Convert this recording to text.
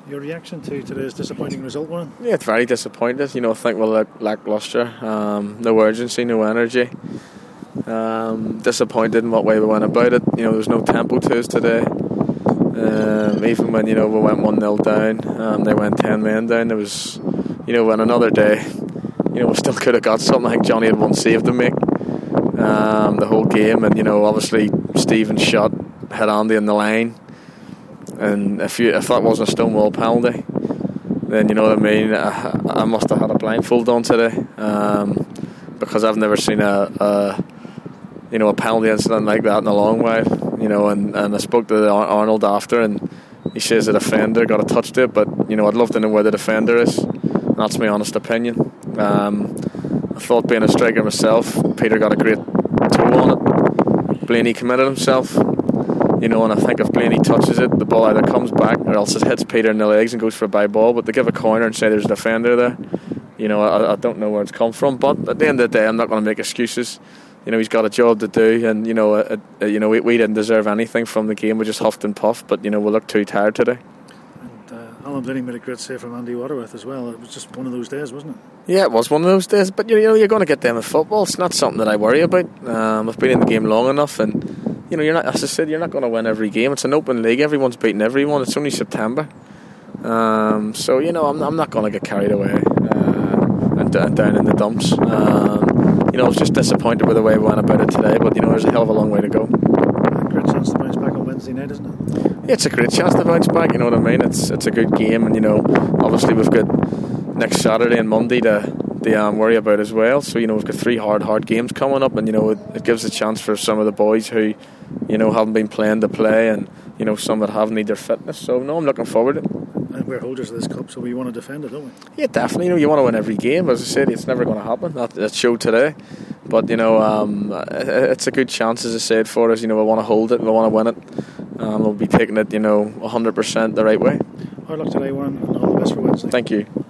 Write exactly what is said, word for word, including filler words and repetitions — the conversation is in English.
Your reaction to today's disappointing result, Warren? Yeah, it's very disappointed. You know, I think we'll look lacklustre. Um, no urgency, no energy. Um, disappointed in what way we went about it. You know, there was no tempo to us today. Um, even when, you know, we went one nil down, um, they went ten men down. There was, you know, on another day, you know, we still could have got something. I think Johnny had one save to make um, the whole game, and you know, obviously Stephen's shot hit Andy in the line, and if you if that wasn't a Stonewall penalty, then you know what I mean. I, I must have had a blindfold on today, um, because I've never seen a, a you know a penalty incident like that in a long while. You know, and, and I spoke to Arnold after, and he says the defender got a touch to it, but you know, I'd love to know where the defender is. That's my honest opinion. Um, I thought, being a striker myself, Peter got a great toe on it. Blaney committed himself, you know, and I think if Blaney touches it, the ball either comes back or else it hits Peter in the legs and goes for a by ball. But to give a corner and say there's a defender there, you know, I, I don't know where it's come from. But at the end of the day, I'm not going to make excuses. You know, he's got a job to do, and you know, uh, uh, you know, we, we didn't deserve anything from the game. We just huffed and puffed, but you know, we looked too tired today. And uh, Alan Blaney made a great save from Andy Waterworth as well. It was just one of those days, wasn't it? Yeah, it was one of those days. But you know, you're going to get them in football. It's not something that I worry about. Um, I've been in the game long enough, and you know, you're not. As I said, you're not going to win every game. It's an open league. Everyone's beating everyone. It's only September, um, so you know, I'm, I'm not going to get carried away uh, and, and down in the dumps. Um, You know, I was just disappointed with the way we went about it today, but you know, there's a hell of a long way to go. A great chance to bounce back on Wednesday night, isn't it? Yeah, it's a great chance to bounce back. You know what I mean? It's it's a good game, and you know, obviously we've got next Saturday and Monday to to um, worry about as well. So you know, we've got three hard, hard games coming up, and you know, it, it gives a chance for some of the boys who, you know, haven't been playing to play, and you know, some that have need their fitness. So no, I'm looking forward to it. And we're holders of this cup, so we want to defend it, don't we? Yeah, definitely. You know, you want to win every game. As I said, it's never going to happen. That, that showed today. But, you know, um, it's a good chance, as I said, for us. You know, we want to hold it, we want to win it. Um, we'll be taking it, you know, one hundred percent the right way. Hard luck today, Warren, and all the best for Wednesday. Thank you.